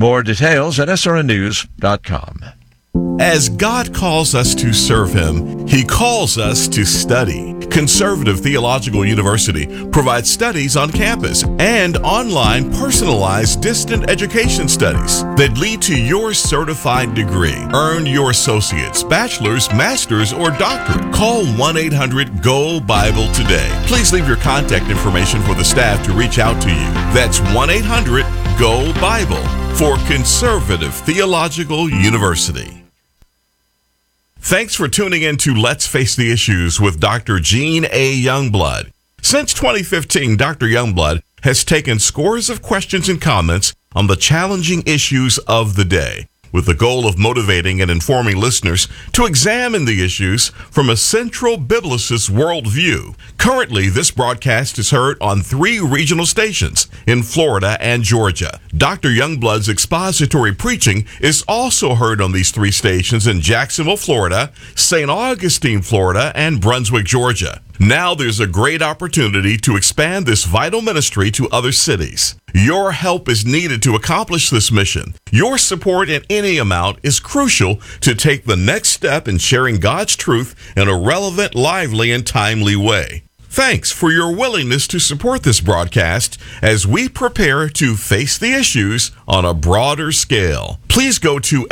More details at srnnews.com. As God calls us to serve Him, He calls us to study. Conservative Theological University provides studies on campus and online personalized distant education studies that lead to your certified degree. Earn your associate's, bachelor's, master's, or doctorate. Call 1-800-GO-BIBLE today. Please leave your contact information for the staff to reach out to you. That's 1-800-GO-BIBLE for Conservative Theological University. Thanks for tuning in to Let's Face the Issues with Dr. Gene A. Youngblood. Since 2015, Dr. Youngblood has taken scores of questions and comments on the challenging issues of the day, with the goal of motivating and informing listeners to examine the issues from a central biblicist worldview. Currently, this broadcast is heard on 3 regional stations in Florida and Georgia. Dr. Youngblood's expository preaching is also heard on these 3 stations in Jacksonville, Florida, St. Augustine, Florida, and Brunswick, Georgia. Now there's a great opportunity to expand this vital ministry to other cities. Your help is needed to accomplish this mission. Your support in any amount is crucial to take the next step in sharing God's truth in a relevant, lively, and timely way. Thanks for your willingness to support this broadcast as we prepare to face the issues on a broader scale. Please go to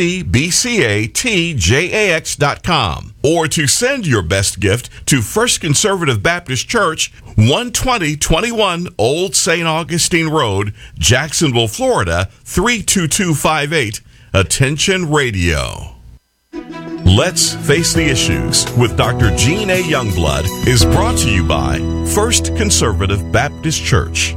fcbcatjax.com or to send your best gift to First Conservative Baptist Church, 12021 Old St. Augustine Road, Jacksonville, Florida, 32258. Attention Radio. Let's Face the Issues with Dr. Gene A. Youngblood is brought to you by First Conservative Baptist Church.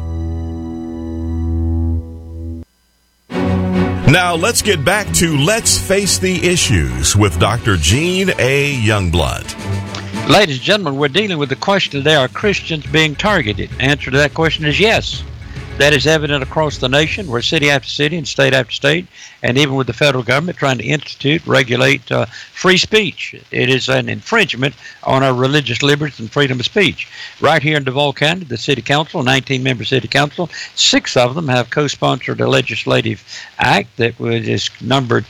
Now let's get back to Let's Face the Issues with Dr. Gene A. Youngblood. Ladies and gentlemen, we're dealing with the question today, are Christians being targeted? Answer to that question is yes. That is evident across the nation, where city after city and state after state, and even with the federal government trying to institute, regulate free speech. It is an infringement on our religious liberties and freedom of speech. Right here in Duval County, the city council, 19-member city council, 6 of them have co-sponsored a legislative act that is numbered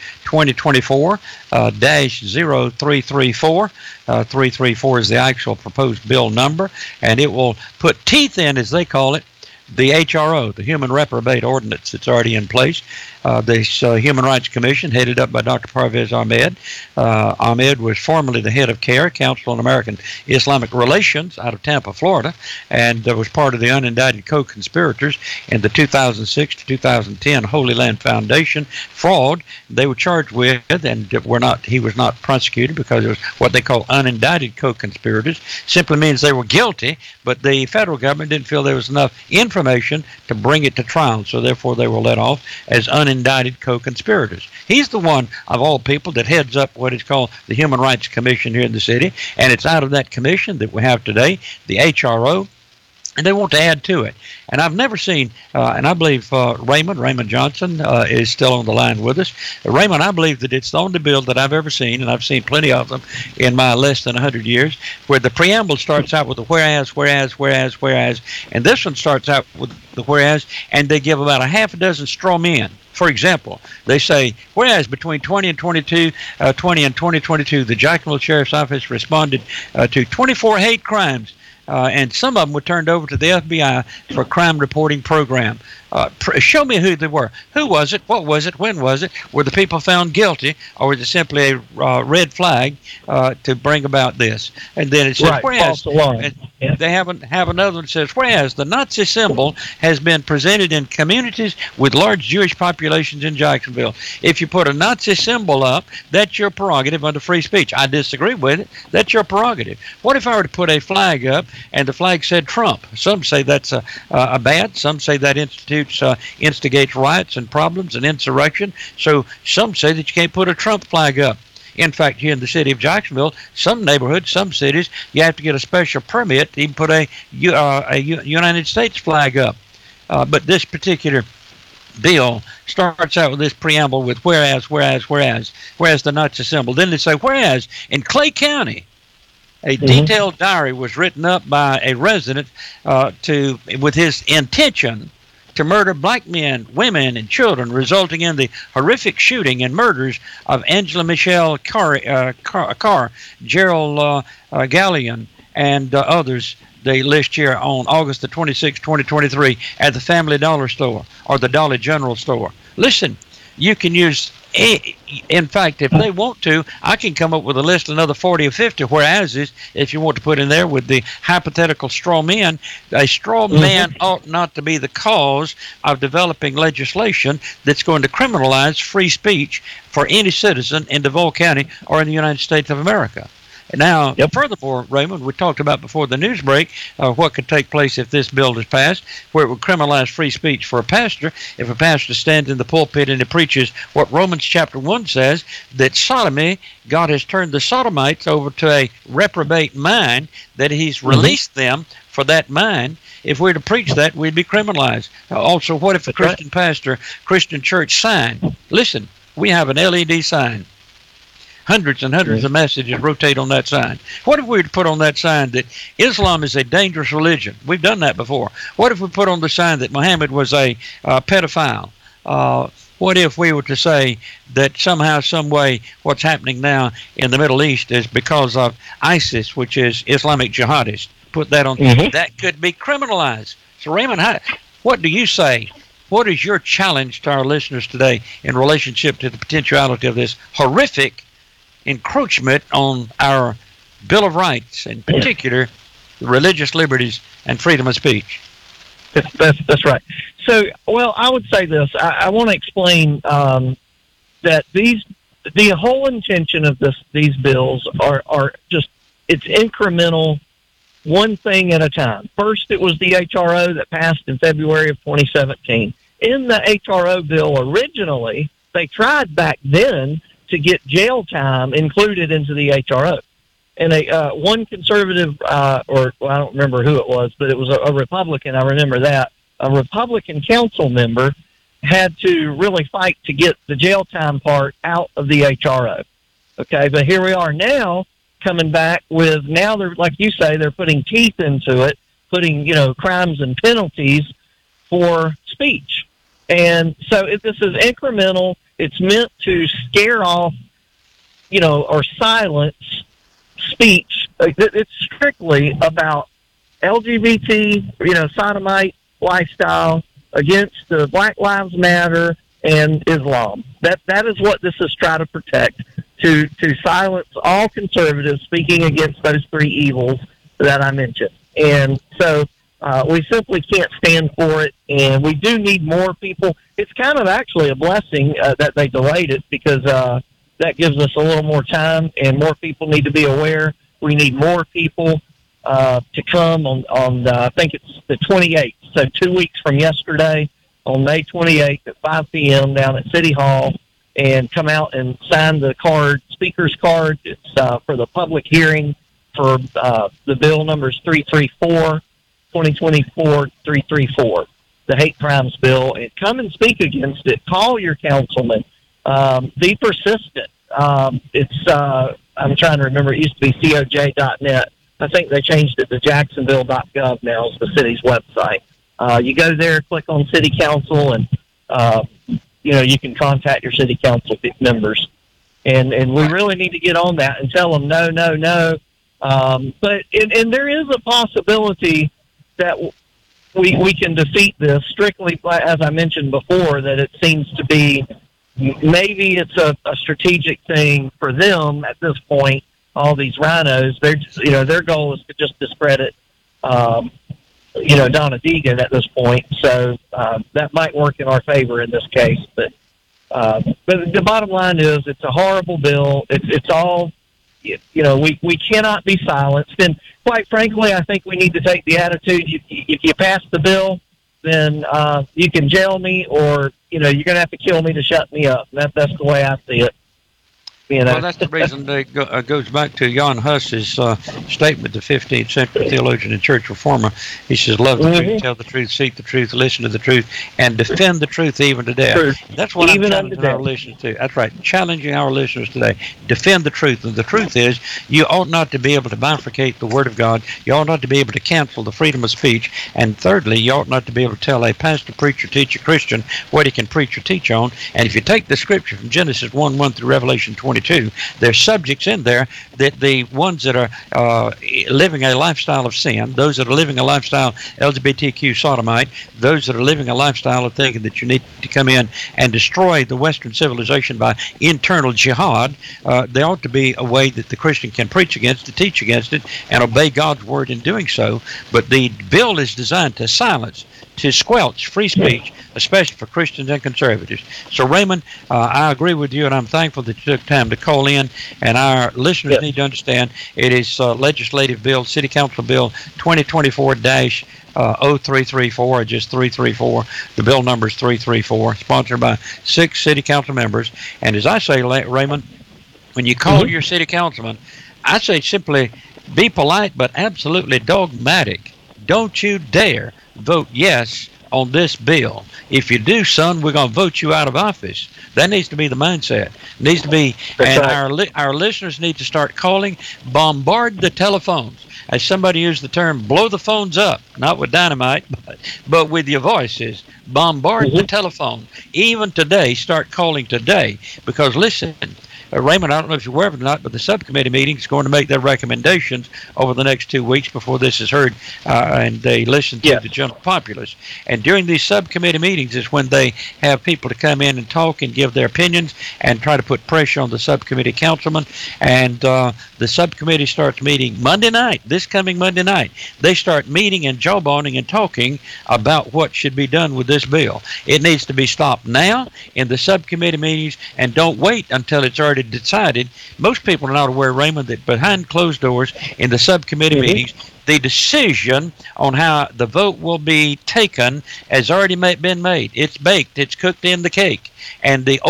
2024-0334. 334 is the actual proposed bill number, and it will put teeth in, as they call it, the HRO, the Human Reprobate Ordinance that's already in place. This Human Rights Commission, headed up by Dr. Parvez Ahmed. Ahmed was formerly the head of CARE, Council on American Islamic Relations, out of Tampa, Florida, and was part of the unindicted co-conspirators in the 2006 to 2010 Holy Land Foundation fraud. They were charged with, and he was not prosecuted because it was what they call unindicted co-conspirators. Simply means they were guilty, but the federal government didn't feel there was enough information to bring it to trial, so therefore they were let off as unindicted co-conspirators. He's the one of all people that heads up what is called the Human Rights Commission here in the city, and it's out of that commission that we have today, the HRO, and they want to add to it. And I've never seen, and I believe Raymond Johnson is still on the line with us. Raymond, I believe that it's the only bill that I've ever seen, and I've seen plenty of them in my less than 100 years, where the preamble starts out with the whereas, and this one starts out with the whereas, and they give about a half a dozen straw men. For example, they say, whereas between 20 and 2022, the Jacksonville Sheriff's Office responded to 24 hate crimes, and some of them were turned over to the FBI for a crime reporting program. Show me who they were. Who was it? What was it? When was it? Were the people found guilty, or was it simply a red flag to bring about this? And then it says, right, whereas, they have another one that says, whereas the Nazi symbol has been presented in communities with large Jewish populations in Jacksonville. If you put a Nazi symbol up, that's your prerogative under free speech. I disagree with it. That's your prerogative. What if I were to put a flag up and the flag said Trump? Some say that's a bad. Some say that instigates riots and problems and insurrection. So some say that you can't put a Trump flag up. In fact, here in the city of Jacksonville, some neighborhoods, some cities, you have to get a special permit to even put a United States flag up. But this particular bill starts out with this preamble with whereas the Nazi symbol. Then they say, whereas in Clay County, a detailed diary was written up by a resident with his intention to murder black men, women, and children, resulting in the horrific shooting and murders of Angela Michelle Carr, Gerald Gallion, and others. They list here on August the 26th, 2023, at the Family Dollar Store or the Dollar General Store. Listen, you can use, in fact, if they want to, I can come up with a list of another 40 or 50 whereases if you want to put in there with the hypothetical straw man. A straw man ought not to be the cause of developing legislation that's going to criminalize free speech for any citizen in DeVol County or in the United States of America. Now, furthermore, Raymond, we talked about before the news break what could take place if this bill is passed, where it would criminalize free speech for a pastor. If a pastor stands in the pulpit and he preaches what Romans chapter 1 says, that sodomy, God has turned the sodomites over to a reprobate mind, that he's released them for that mind. If we're to preach that, we'd be criminalized. Also, what if a Christian pastor, Christian church sign? Listen, we have an LED sign. Hundreds and hundreds of messages rotate on that sign. What if we were to put on that sign that Islam is a dangerous religion? We've done that before. What if we put on the sign that Muhammad was a pedophile? What if we were to say that somehow, some way, what's happening now in the Middle East is because of ISIS, which is Islamic jihadists? Put that on. That could be criminalized. So, Raymond, what do you say? What is your challenge to our listeners today in relationship to the potentiality of this horrific encroachment on our Bill of Rights, in particular, religious liberties and freedom of speech? That's right. So, well, I would say this. I want to explain that the whole intention of these bills are just, it's incremental, one thing at a time. First, it was the HRO that passed in February of 2017. In the HRO bill originally, they tried back then to get jail time included into the HRO. And one conservative, I don't remember who it was, but it was a Republican, I remember that, a Republican council member had to really fight to get the jail time part out of the HRO. Okay, but here we are now, coming back with, now they're, like you say, they're putting teeth into it, putting, crimes and penalties for speech. And so this is incremental. It's meant to scare off, or silence speech. It's strictly about LGBT, sodomite lifestyle against the Black Lives Matter and Islam. That is what this is trying to protect, to silence all conservatives speaking against those three evils that I mentioned. And so we simply can't stand for it, and we do need more people. It's kind of actually a blessing that they delayed it, because that gives us a little more time, and more people need to be aware. We need more people to come on I think it's the 28th, so 2 weeks from yesterday, on May 28th at 5 p.m. down at City Hall, and come out and sign the card, speaker's card. It's for the public hearing for the bill numbers 334, 2024-334, the hate crimes bill, and come and speak against it. Call your councilman. Be persistent. It's I'm trying to remember. It used to be coj.net. I think they changed it to jacksonville.gov now is the city's website. You go there, click on city council, and you can contact your city council members. And we really need to get on that and tell them no. But there is a possibility that we can defeat this strictly, as I mentioned before, that it seems to be, maybe it's a strategic thing for them at this point. All these rhinos, their goal is to just discredit, Donna Deegan at this point. So that might work in our favor in this case. But the bottom line is, it's a horrible bill. It's all, we cannot be silenced. And quite frankly, I think we need to take the attitude, if you pass the bill, then you can jail me, or you're going to have to kill me to shut me up. That's the way I see it. Well, that's the reason that goes back to Jan Hus's statement, the 15th century theologian and church reformer. He says, love the truth, tell the truth, seek the truth, listen to the truth, and defend the truth even to death. That's what I'm challenging our listeners to. That's right, challenging our listeners today. Defend the truth. And the truth is, you ought not to be able to bifurcate the Word of God. You ought not to be able to cancel the freedom of speech. And thirdly, you ought not to be able to tell a pastor, preacher, teacher, Christian what he can preach or teach on. And if you take the scripture from Genesis 1:1 through Revelation 22, there's subjects in there that the ones that are living a lifestyle of sin, those that are living a lifestyle LGBTQ sodomite, those that are living a lifestyle of thinking that you need to come in and destroy the Western civilization by internal jihad, there ought to be a way that the Christian can preach against it, teach against it, and obey God's word in doing so. But the bill is designed to silence, to squelch free speech, especially for Christians and conservatives. So, Raymond, I agree with you, and I'm thankful that you took time to call in. And our listeners need to understand it is legislative bill, City Council Bill 2024-0334, or just 334. The bill number is 334, sponsored by 6 City Council members. And as I say, Raymond, when you call your city councilman, I say simply be polite but absolutely dogmatic. Don't you dare vote yes on this bill. If you do, son, we're going to vote you out of office. That needs to be the mindset. It needs to be, and our listeners need to start calling, bombard the telephones. As somebody used the term, blow the phones up, not with dynamite, but with your voices. Bombard the telephone. Even today, start calling today, because listen, Raymond, I don't know if you're aware of it or not, but the subcommittee meeting is going to make their recommendations over the next 2 weeks before this is heard, and they listen to the general populace. And during these subcommittee meetings is when they have people to come in and talk and give their opinions and try to put pressure on the subcommittee councilman. And the subcommittee starts meeting Monday night, this coming Monday night. They start meeting and jawboning and talking about what should be done with this bill. It needs to be stopped now in the subcommittee meetings, and don't wait until it's already decided. Most people are not aware, Raymond, that behind closed doors in the subcommittee meetings, the decision on how the vote will be taken has already been made. It's baked. It's cooked in the cake. And the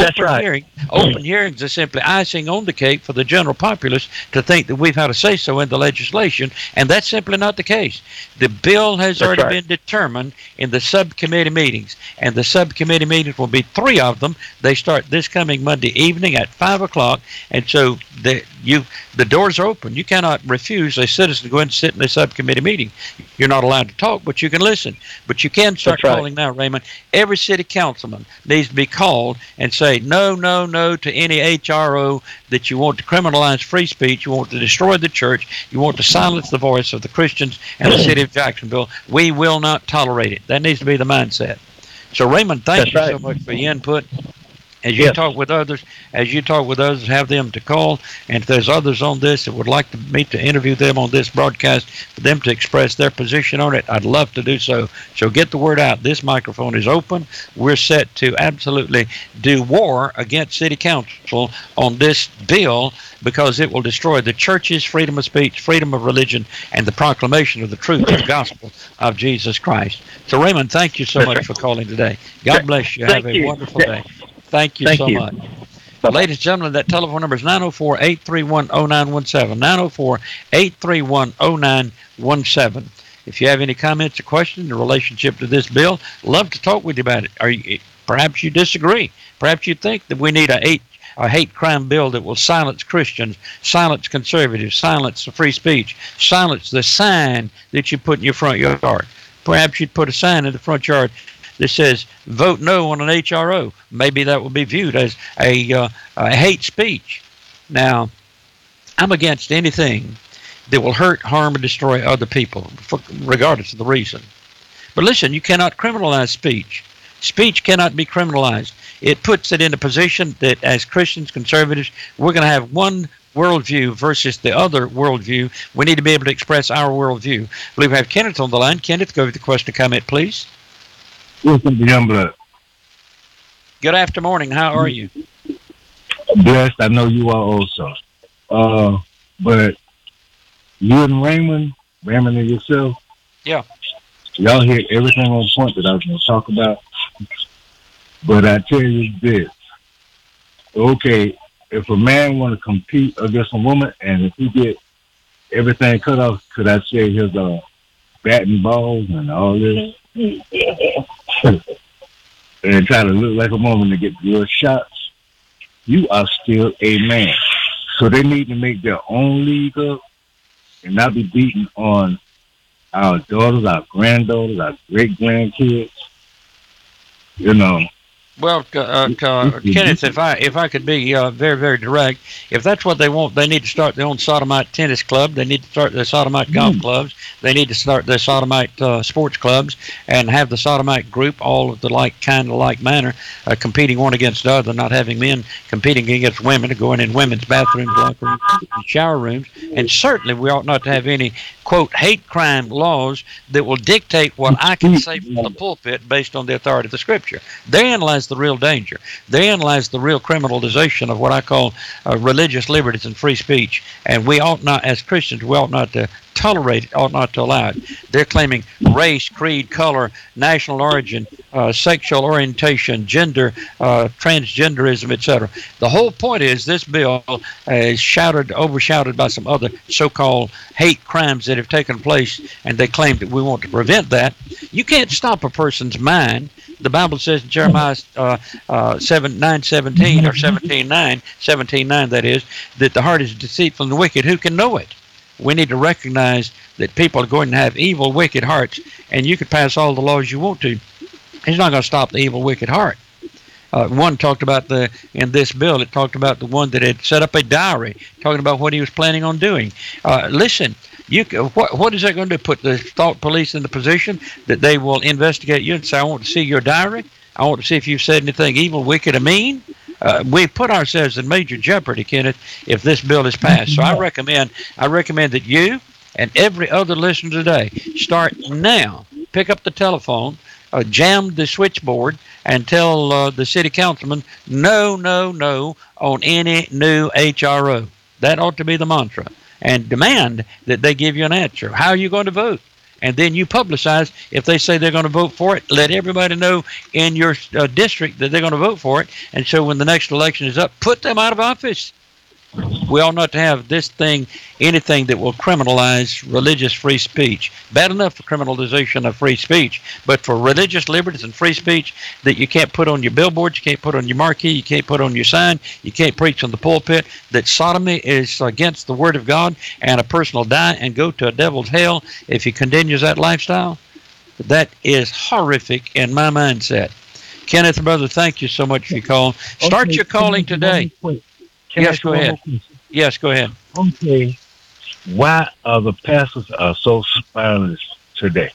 open hearings are simply icing on the cake for the general populace to think that we've had a say-so in the legislation, and that's simply not the case. The bill has already been determined in the subcommittee meetings, and the subcommittee meetings will be 3 of them. They start this coming Monday evening at 5 o'clock, and so the doors are open. You cannot refuse a citizen to go in and sit in a subcommittee meeting. You're not allowed to talk, but you can listen. But you can start calling now, Raymond. Every city councilman needs to be called and say no, no, no to any HRO that you want to criminalize free speech, you want to destroy the church, you want to silence the voice of the Christians and the city of Jacksonville. We will not tolerate it. That needs to be the mindset. So, Raymond, thank you so much for your input. As you talk with others, have them to call. And if there's others on this that would like me to interview them on this broadcast, for them to express their position on it, I'd love to do so. So get the word out. This microphone is open. We're set to absolutely do war against City Council on this bill, because it will destroy the church's freedom of speech, freedom of religion, and the proclamation of the truth of the gospel of Jesus Christ. So, Raymond, thank you so much for calling today. God bless you. Have a wonderful day. Thank you so much. Ladies and gentlemen, that telephone number is 904-831-0917. 904-831-0917. If you have any comments or questions in relationship to this bill, love to talk with you about it. Perhaps you disagree. Perhaps you think that we need a hate crime bill that will silence Christians, silence conservatives, silence the free speech, silence the sign that you put in your front yard. Perhaps you'd put a sign in the front yard that says vote no on an HRO. Maybe that will be viewed as a hate speech. Now, I'm against anything that will hurt, harm, or destroy other people, regardless of the reason. But listen, you cannot criminalize speech. Speech cannot be criminalized. It puts it in a position that as Christians, conservatives, we're going to have one worldview versus the other worldview. We need to be able to express our worldview. I believe we have Kenneth on the line. Kenneth, go with the question or comment, please. Welcome to Youngblood. Good afternoon. How are you? Blessed. I know you are also. But you and Raymond and yourself, y'all hit everything on point that I was going to talk about. But I tell you this. Okay, if a man want to compete against a woman, and if he get everything cut off, could I say his batting balls and all this, and try to look like a woman to get good shots, you are still a man. So they need to make their own league up and not be beating on our daughters, our granddaughters, our great grandkids. You know. Well, Kenneth, if I could be very, very direct, if that's what they want, they need to start their own sodomite tennis club. They need to start their sodomite golf clubs. They need to start their sodomite sports clubs and have the sodomite group, all of the like manner, competing one against the other, not having men competing against women, going in women's bathrooms, locker rooms, and shower rooms. And certainly we ought not to have any, quote, hate crime laws that will dictate what I can say from the pulpit based on the authority of the Scripture. Therein lies the real danger. Therein lies the real criminalization of what I call religious liberties and free speech. And we ought not, as Christians, we ought not to tolerate it, ought not to allow it. They're claiming race, creed, color, national origin, sexual orientation, gender, transgenderism, etc. The whole point is this bill is overshadowed by some other so-called hate crimes that have taken place, and they claim that we want to prevent that. You can't stop a person's mind. The Bible says in Jeremiah 9:17 or 17:9, that is, that the heart is deceitful and wicked. Who can know it? We need to recognize that people are going to have evil, wicked hearts, and you can pass all the laws you want to. It's not going to stop the evil, wicked heart. One talked about in this bill, it talked about the one that had set up a diary, talking about what he was planning on doing. Listen, what is that going to do? Put the thought police in the position that they will investigate you and say, I want to see your diary. I want to see if you've said anything evil, wicked, or mean. We put ourselves in major jeopardy, Kenneth, if this bill is passed. So I recommend that you and every other listener today start now. Pick up the telephone, jam the switchboard, and tell the city councilman no on any new HRO. That ought to be the mantra. And demand that they give you an answer. How are you going to vote? And then you publicize, if they say they're going to vote for it, let everybody know in your district that they're going to vote for it. And so when the next election is up, put them out of office. We ought not to have this thing, anything that will criminalize religious free speech. Bad enough for criminalization of free speech, but for religious liberties and free speech that you can't put on your billboards, you can't put on your marquee, you can't put on your sign, you can't preach on the pulpit, that sodomy is against the Word of God and a person will die and go to a devil's hell if he continues that lifestyle. That is horrific in my mindset. Kenneth, brother, thank you so much for your call. Start your calling today. Yes, go ahead. Yes, go ahead. Okay. Why are the pastors so spineless today?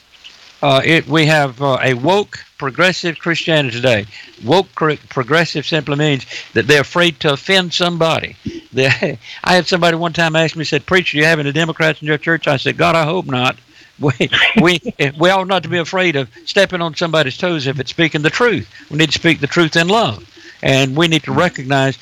We have a woke progressive Christianity today. Woke progressive simply means that they're afraid to offend somebody. I had somebody one time ask me, said, "Preacher, you have any Democrats in your church?" I said, "God, I hope not." We ought not to be afraid of stepping on somebody's toes if it's speaking the truth. We need to speak the truth in love. And we need to recognize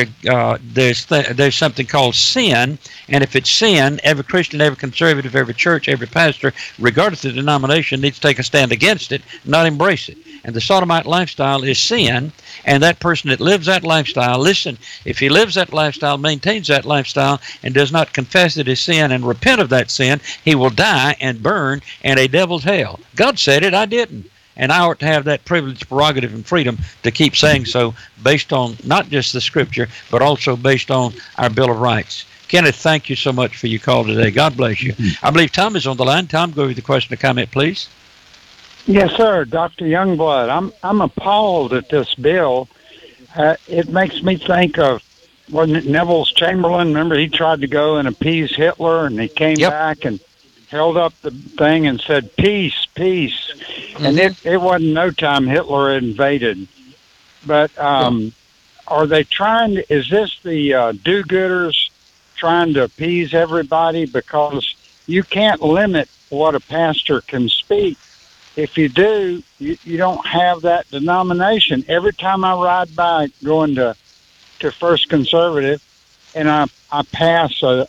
there's something called sin, and if it's sin, every Christian, every conservative, every church, every pastor, regardless of the denomination, needs to take a stand against it, not embrace it. And the sodomite lifestyle is sin, and that person that lives that lifestyle, listen, if he lives that lifestyle, maintains that lifestyle, and does not confess it as sin and repent of that sin, he will die and burn in a devil's hell. God said it, I didn't. And I ought to have that privilege, prerogative, and freedom to keep saying so based on not just the Scripture, but also based on our Bill of Rights. Kenneth, thank you so much for your call today. God bless you. I believe Tom is on the line. Tom, go over the question or comment, please. Yes, sir. Dr. Youngblood, I'm appalled at this bill. It makes me think of, wasn't it Neville Chamberlain? Remember, he tried to go and appease Hitler, and he came back and held up the thing and said, peace, peace. And it wasn't no time Hitler invaded. But are they trying to, is this the do-gooders trying to appease everybody? Because you can't limit what a pastor can speak. If you do, you don't have that denomination. Every time I ride by going to First Conservative, and I pass a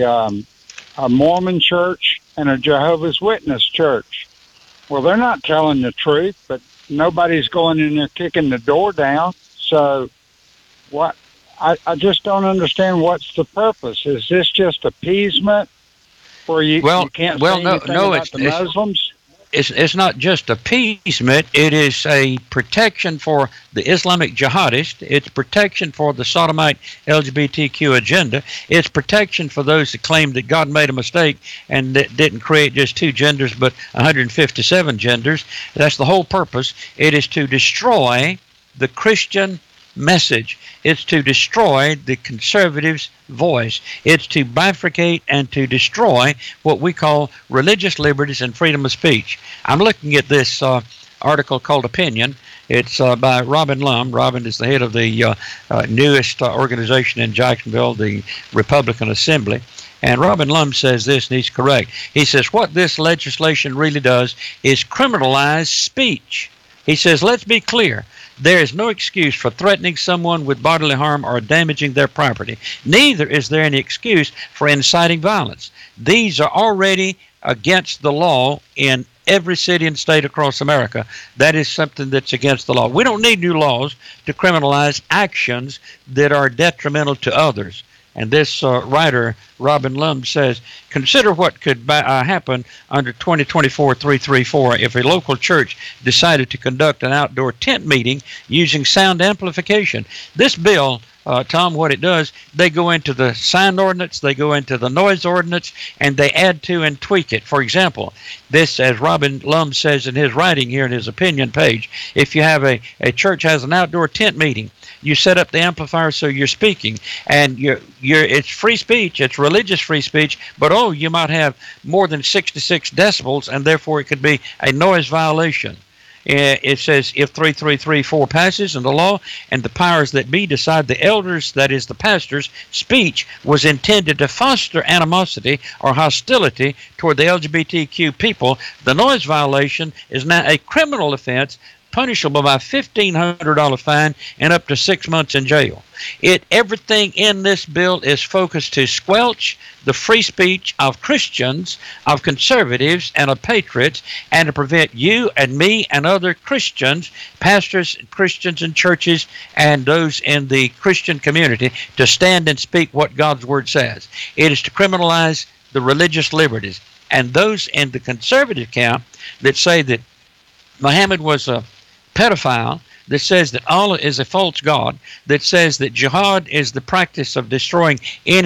Mormon church and a Jehovah's Witness church. Well, they're not telling the truth, but nobody's going in there kicking the door down. So I just don't understand what's the purpose. Is this just appeasement where you can't say anything about the Muslims? It's not just appeasement. It is a protection for the Islamic jihadist. It's protection for the sodomite LGBTQ agenda. It's protection for those that claim that God made a mistake and that didn't create just 2 genders but 157 genders. That's the whole purpose. It is to destroy the Christian message. It's to destroy the conservatives' voice. It's to bifurcate and to destroy what we call religious liberties and freedom of speech. I'm looking at this article called Opinion. It's by Robin Lum. Robin is the head of the newest organization in Jacksonville, the Republican Assembly. And Robin Lum says this, and he's correct. He says, what this legislation really does is criminalize speech. He says, let's be clear. There is no excuse for threatening someone with bodily harm or damaging their property. Neither is there any excuse for inciting violence. These are already against the law in every city and state across America. That is something that's against the law. We don't need new laws to criminalize actions that are detrimental to others. And this writer, Robin Lum, says, consider what could happen under 2024-334 if a local church decided to conduct an outdoor tent meeting using sound amplification. This bill, Tom, what it does, they go into the sound ordinance, they go into the noise ordinance, and they add to and tweak it. For example, this, as Robin Lum says in his writing here in his opinion page, if you have a church has an outdoor tent meeting, you set up the amplifier so you're speaking, and it's free speech, it's religious free speech, but you might have more than 66 decibels, and therefore it could be a noise violation. It says if 3334 passes in the law and the powers that be decide the elders, that is the pastors, speech was intended to foster animosity or hostility toward the LGBTQ people, the noise violation is now a criminal offense punishable by $1,500 fine and up to 6 months in jail. Everything in this bill is focused to squelch the free speech of Christians, of conservatives, and of patriots, and to prevent you and me and other Christians, pastors, Christians in churches, and those in the Christian community to stand and speak what God's Word says. It is to criminalize the religious liberties. And those in the conservative camp that say that Muhammad was a pedophile, that says that Allah is a false god, that says that jihad is the practice of destroying any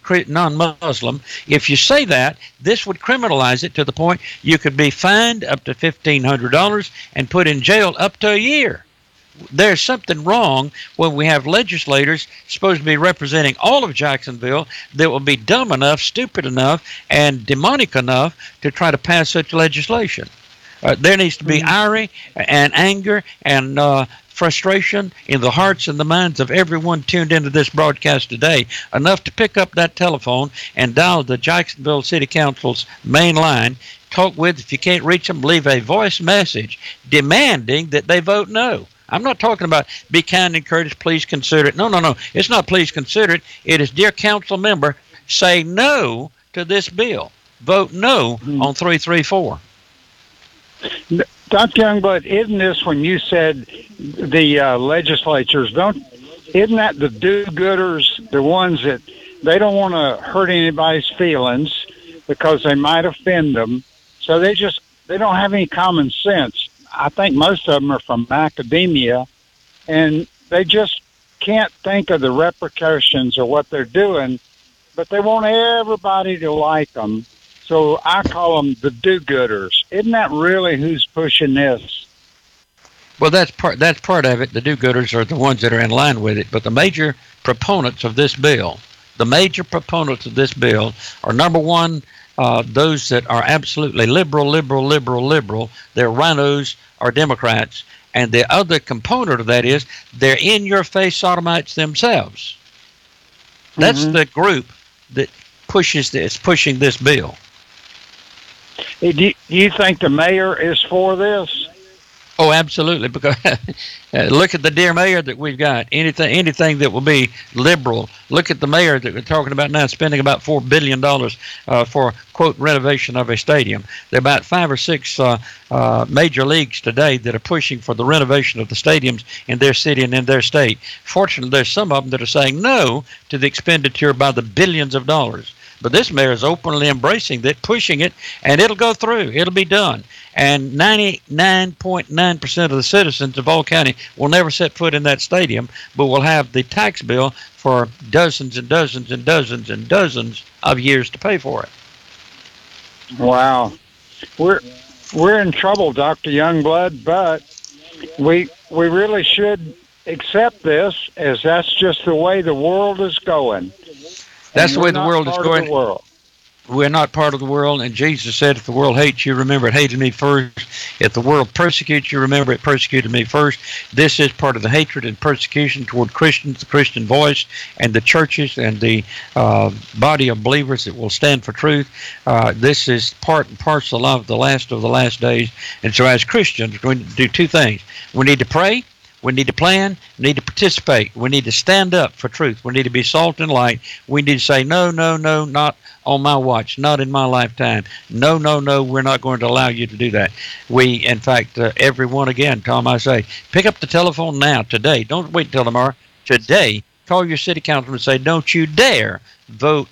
non-Muslim. If you say that, this would criminalize it to the point you could be fined up to $1,500 and put in jail up to a year. There's something wrong when we have legislators supposed to be representing all of Jacksonville that will be dumb enough, stupid enough, and demonic enough to try to pass such legislation. There needs to be ire and anger and frustration in the hearts and the minds of everyone tuned into this broadcast today, enough to pick up that telephone and dial the Jacksonville City Council's main line, talk with, if you can't reach them, leave a voice message demanding that they vote no. I'm not talking about be kind and courteous, please consider it. No. It's not please consider it. It is, dear council member, say no to this bill. Vote no on 334. Dr. Youngblood, isn't this when you said the legislatures isn't that the do-gooders, the ones that they don't want to hurt anybody's feelings because they might offend them, so they don't have any common sense. I think most of them are from academia, and they just can't think of the repercussions of what they're doing, but they want everybody to like them. So I call them the do-gooders. Isn't that really who's pushing this? Well, that's part of it. The do-gooders are the ones that are in line with it. But the major proponents of this bill, are, number one, those that are absolutely liberal. They're rhinos or Democrats. And the other component of that is they're in-your-face sodomites themselves. That's the group that pushing this bill. Do you think the mayor is for this? Oh, absolutely. Because look at the dear mayor that we've got. Anything that will be liberal. Look at the mayor that we're talking about now, spending about $4 billion for, quote, renovation of a stadium. There are about 5 or 6 major leagues today that are pushing for the renovation of the stadiums in their city and in their state. Fortunately, there's some of them that are saying no to the expenditure by the billions of dollars. But this mayor is openly embracing that, pushing it, and it'll go through. It'll be done. And 99.9% of the citizens of Duval County will never set foot in that stadium, but will have the tax bill for dozens and dozens and dozens and dozens of years to pay for it. Wow. We're in trouble, Dr. Youngblood, but we really should accept this, as that's just the way the world is going. That's the way the world is going. We're not part of the world, and Jesus said, if the world hates you, remember it hated me first. If the world persecutes you, remember it persecuted me first. This is part of the hatred and persecution toward Christians, the Christian voice, and the churches and the body of believers that will stand for truth. This is part and parcel of the last days. And so as Christians, we're going to do 2 things. We need to pray. We need to plan. We need to participate. We need to stand up for truth. We need to be salt and light. We need to say, no, no, no, not on my watch, not in my lifetime. No, no, no, we're not going to allow you to do that. We, in fact, everyone again, Tom, I say, pick up the telephone now, today. Don't wait until tomorrow. Today, call your city councilman and say, don't you dare vote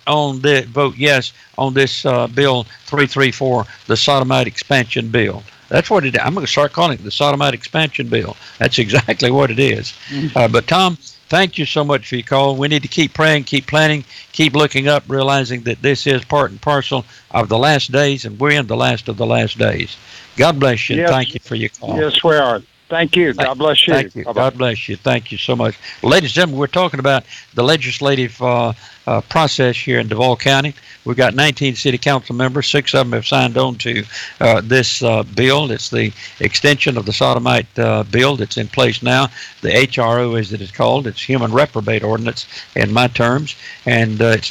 yes on this Bill 334, the Sodomite Expansion Bill. That's what it is. I'm going to start calling it the Sodomite Expansion Bill. That's exactly what it is. But, Tom, thank you so much for your call. We need to keep praying, keep planning, keep looking up, realizing that this is part and parcel of the last days, and we're in the last of the last days. God bless you. Yes. Thank you for your call. Yes, we are. Thank you. God bless you. Thank you. Bye-bye. God bless you. Thank you so much. Ladies and gentlemen, we're talking about the legislative process here in Duval County. We've got 19 city council members. 6 of them have signed on to this bill. It's the extension of the Sodomite bill that's in place now. The HRO, as it is called, it's Human Reprobate Ordinance in my terms, and it's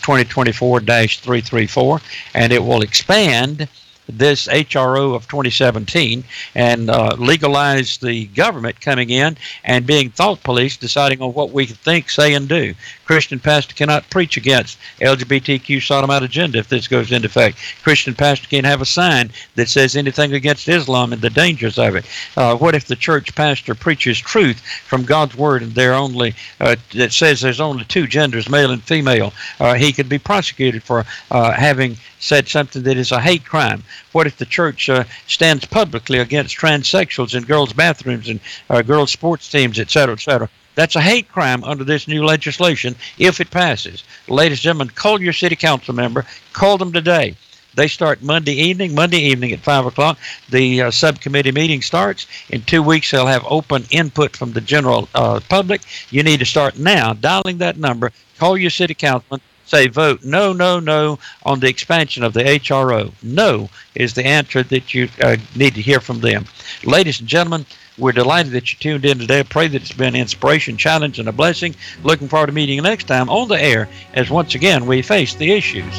2024-334, and it will expand this HRO of 2017 and legalize the government coming in and being thought police, deciding on what we think, say, and do. Christian pastor cannot preach against LGBTQ sodomite agenda if this goes into effect. Christian pastor can't have a sign that says anything against Islam and the dangers of it. What if the church pastor preaches truth from God's word and that says there's only 2 genders, male and female? He could be prosecuted for having said something that is a hate crime. What if the church stands publicly against transsexuals in girls' bathrooms and girls' sports teams, et cetera, et cetera? That's a hate crime under this new legislation if it passes. Ladies and gentlemen, call your city council member. Call them today. They start Monday evening at 5 o'clock. The subcommittee meeting starts. In 2 weeks, they'll have open input from the general public. You need to start now dialing that number. Call your city councilman. Say vote no, no, no on the expansion of the HRO. No is the answer that you need to hear from them. Ladies and gentlemen, we're delighted that you tuned in today. I pray that it's been inspiration, challenge, and a blessing. Looking forward to meeting you next time on the air as once again we face the issues.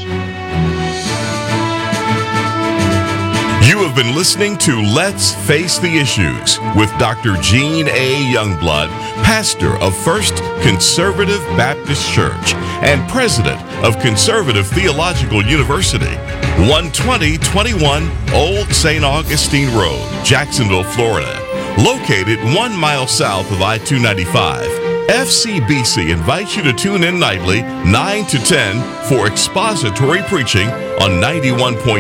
You have been listening to Let's Face the Issues with Dr. Gene A. Youngblood, pastor of First Conservative Baptist Church and president of Conservative Theological University, 12021 Old St. Augustine Road, Jacksonville, Florida. Located 1 mile south of I-295, FCBC invites you to tune in nightly 9 to 10 for expository preaching on 91.3,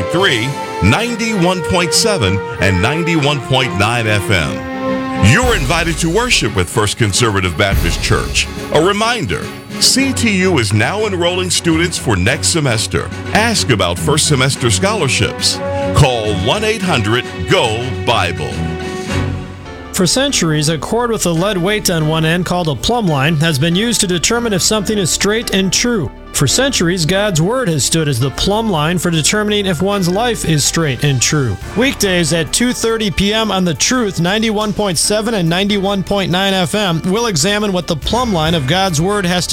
91.7, and 91.9 FM. You're invited to worship with First Conservative Baptist Church. A reminder, CTU is now enrolling students for next semester. Ask about first semester scholarships. Call 1-800-GO-BIBLE. For centuries, a cord with a lead weight on one end called a plumb line has been used to determine if something is straight and true. For centuries, God's Word has stood as the plumb line for determining if one's life is straight and true. Weekdays at 2:30 p.m. on The Truth, 91.7 and 91.9 FM, we'll examine what the plumb line of God's Word has to